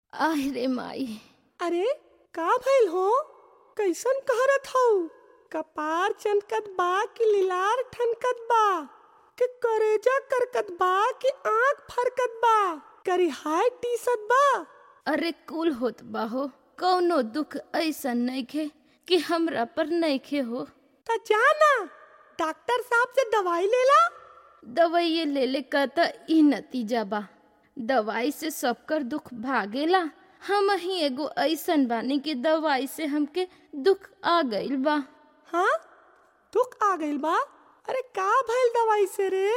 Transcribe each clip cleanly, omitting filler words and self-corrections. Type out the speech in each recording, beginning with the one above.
आहि रे माई। अरे का भइल हो? कैसन कहरत हऊ? कपार चनकत बा कि लीलार ठनकत बा कि करेजा करकत बा कि आँख फरकत बा? करिहाय टीसत बा? अरे कुल होत बा हो, कौनो दुख ऐसा नइखे कि हमरा पर नइखे हो। त जाना डॉक्टर साहब से दवाई लेला। दवाई ले ले का त ई नतीजा बा। दवाई से सबकर दुख भागेला। हम ही एगो ऐसन बानी कि दवाई से हमके दुख आ गइल बा। हाँ, दुख आ गइल बा? अरे का भइल दवाई से रे?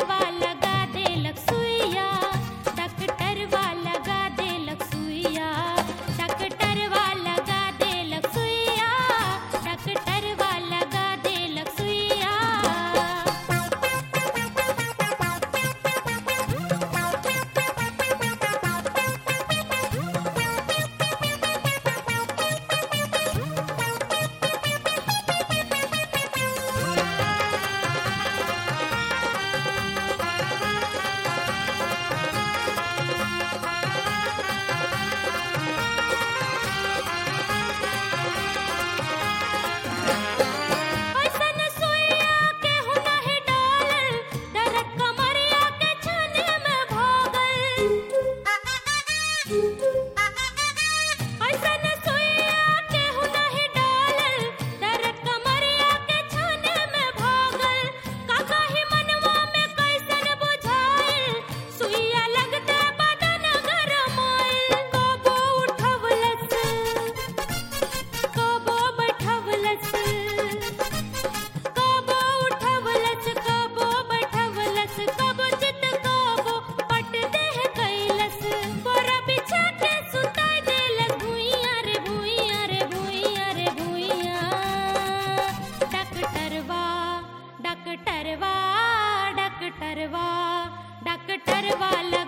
डॉक्टरवा लगा देलक सुइया, डॉक्टरवा लगा देलक सुइया, डॉक्टरवा लगा देलक सुइया, डॉक्टरवा लगा देलक सुइया। ऐसन सुइया केहू नाही डालल, दर्द कमरिया के छाने में भागल। ऐसन सुइया केहू नाही डालल, दर्द कमरिया के छाने में भागल। काका ही मनवा में कैसन बुझाइल, सुइया लगते बदन गरमाइल। कबो उठवलस, कबो बैठवलस, कबो उठवलस, कबो बैठवलस, कबो चित कबो पट देह कैलस। बोरा बिछा के सुताई देलस भुइया रे भुइया रे भुइया रे भुइया। डॉक्टरवा डॉक्टरवा डॉक्टरवा डॉक्टरवा